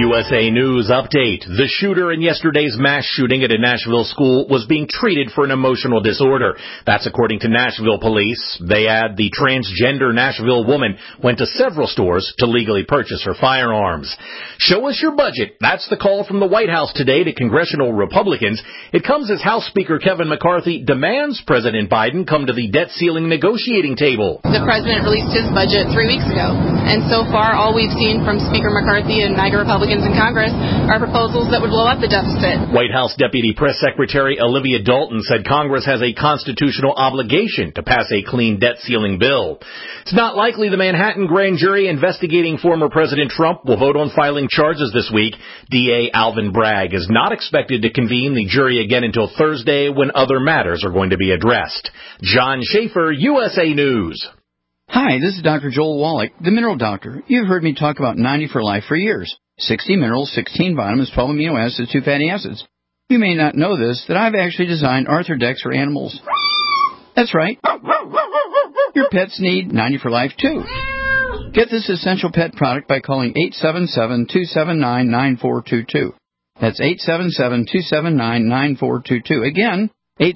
USA News update. The shooter in yesterday's mass shooting at a Nashville school was being treated for an emotional disorder. That's according to Nashville police. They add the transgender Nashville woman went to several stores to legally purchase her firearms. Show us your budget. That's the call from the White House today to congressional Republicans. It comes as House Speaker Kevin McCarthy demands President Biden come to the debt ceiling negotiating table. The president released his budget 3 weeks ago, and so far all we've seen from Speaker McCarthy and MAGA Republicans in Congress are proposals that would blow up the deficit. White House Deputy Press Secretary Olivia Dalton said Congress has a constitutional obligation to pass a clean debt ceiling bill. It's not likely the Manhattan grand jury investigating former President Trump will vote on filing charges this week. DA Alvin Bragg is not expected to convene the jury again until Thursday when other matters are going to be addressed. John Schaefer, USA News. Hi, this is Dr. Joel Wallach, the Mineral Doctor. You've heard me talk about 90 for Life for years. 60 minerals, 16 vitamins, 12 amino acids, 2 fatty acids. You may not know this, that I've actually designed Arthrodex for animals. That's right. Your pets need 90 for Life, too. Get this essential pet product by calling 877-279-9422. That's 877-279-9422. Again,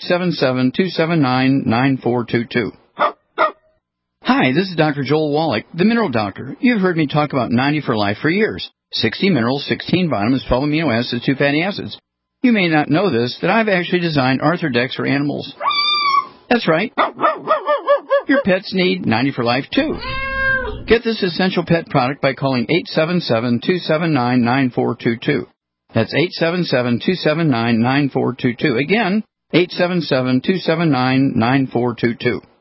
877-279-9422. Hi, this is Dr. Joel Wallach, the Mineral Doctor. You've heard me talk about 90 for Life for years. 60 minerals, 16 vitamins, 12 amino acids, 2 fatty acids. You may not know this, that I've actually designed Arthrodex for animals. That's right. Your pets need 90 for Life, too. Get this essential pet product by calling 877-279-9422. That's 877-279-9422. Again, 877-279-9422.